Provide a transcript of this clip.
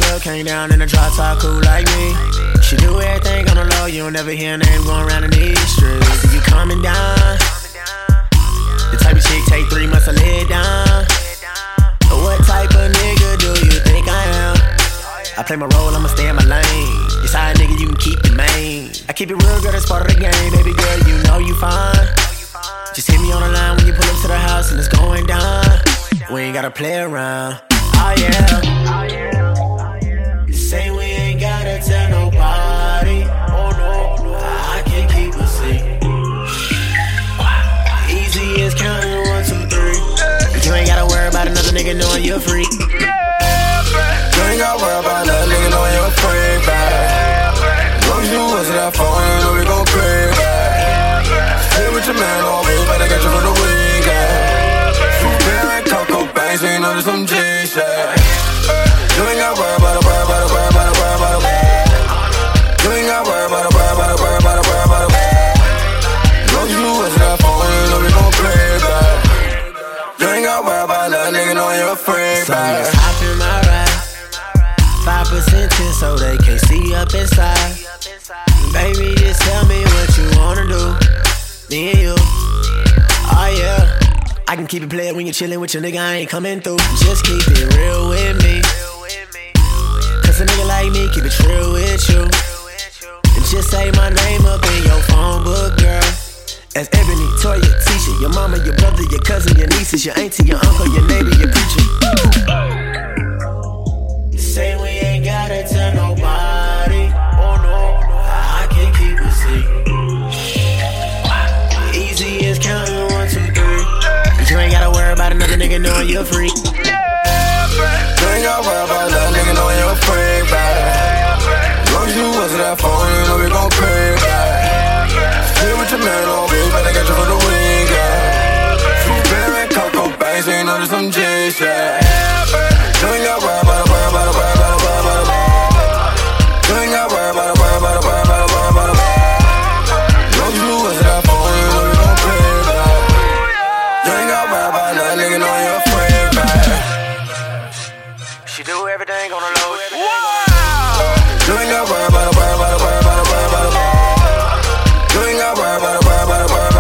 girl came down in a drop top cool like me. She do everything on the low, you don't never hear a name going around in these streets. I see you coming down. The type of chick take 3 months to lay it down. What type of nigga do you think I am? I play my role, I'ma stay in my lane. It's how a nigga you can keep the main. I keep it real, girl, that's part of the game. Baby girl, you know you fine. Just hit me on the line when you pull up to the house and it's going down. We ain't gotta play around. Oh yeah. Say we ain't gotta tell nobody. Oh no, I can keep a secret. Easy as counting 1, 2, 3. You ain't gotta worry about another nigga knowing you're free. You ain't gotta worry about another nigga knowing you're free, baby. Long as you answer that phone, you know we gon' crave, baby. Stay with your man always, but I got you for the weekend. Fruit beer and cocoa bangs, so you know there's some G shit. You ain't gotta worry about it, worry about it, worry about it, worry about it. You ain't gotta worry about it, worry about it, worry about it, worry about it. Long as you answer that phone, you know we gon' crave, baby. You ain't gotta worry about another nigga knowing you're free, So baby. just hop in my ride. 5% tin so they can't see up inside. Baby, just tell me what you wanna do. Me and you. Oh yeah. I can keep it playing when you're chillin' with your nigga, I ain't coming through. Just keep it real with me. Cause a nigga like me, keep it real with you. And just say my name up in your phone book, girl. As Ebony, Toya, Tisha, your mama, your brother, your cousin, your nieces, your auntie, your uncle, your neighbor, your preacher. Say we ain't gotta tell nobody. Oh no, I can keep a secret. Easy as counting 1, 2, 3. You ain't gotta worry about another nigga knowing you're free. You ain't gotta worry about another nigga knowing you're free, baby. As long as you answer that phone, you know we gon' crave, baby. Stay with your man always, but I got you for the weekend. Fruit beer and cocoa bangs, so you know there's some G shit. You ain't gotta worry about it, worry about it, worry about it, worry about it. You ain't gotta worry about it, worry about it, worry about it, worry about it. As long as you answer that phone, you know we gon' crave, baby. You ain't gotta worry about another nigga knowing you're free, baby. She do everything on the low. You ain't gotta worry about it, worry about it, worry about it, worry about it. You ain't gotta worry about it, worry about it, worry about it.